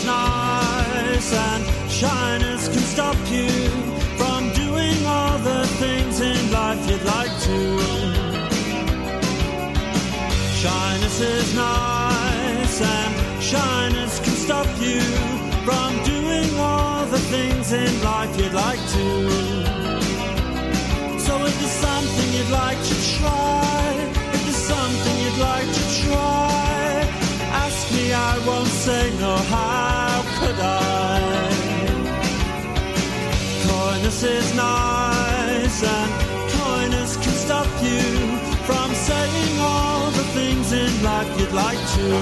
is nice and shyness can stop you from doing all the things in life you'd like to. Shyness is nice and shyness can stop you from doing all the things in life you'd like to. So if there's something you'd like to try, if there's something you'd like to try, ask me, I won't say no, how could I? Coyness is nice and coyness can stop you from saying all the things in life you'd like to.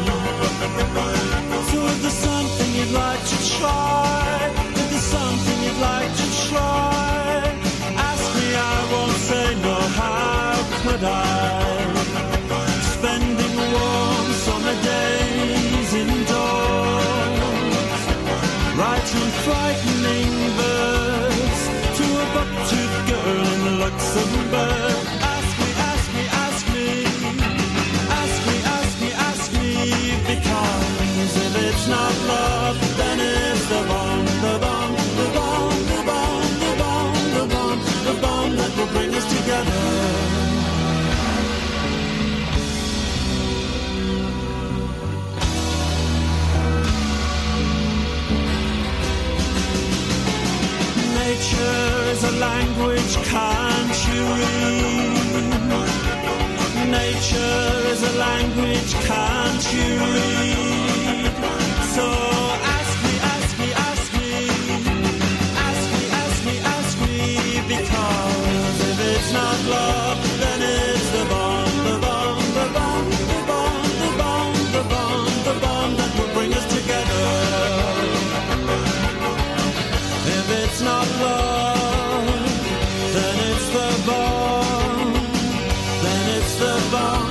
So if there's something you'd like to try, if there's something you'd like to try, ask me, I won't say no, how could I? Spending warm summer days indoors, writing frightening verse to a buck-toothed girl in Luxembourg. Ask me, ask me, ask me, ask me, ask me, ask me, because if it's not love, then it's the bomb, the bomb, the bomb, the bomb, the bomb, the bomb, the bomb that will bring us together. Nature is a language, can't you read? Nature is a language, can't you read? So ask me, ask me, ask me, ask me, ask me, ask me, because if it's not love, then it's the bomb, the bomb, the bomb, the bomb, the bomb, the bomb, the bomb that will bring us together. If it's not love, then it's the bomb, then it's the bomb.